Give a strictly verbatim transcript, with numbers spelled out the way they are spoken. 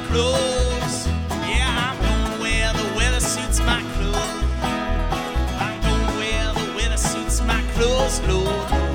clothes. Yeah, I'm going where the weather suits my clothes. I'm going where the weather suits my clothes, Lord.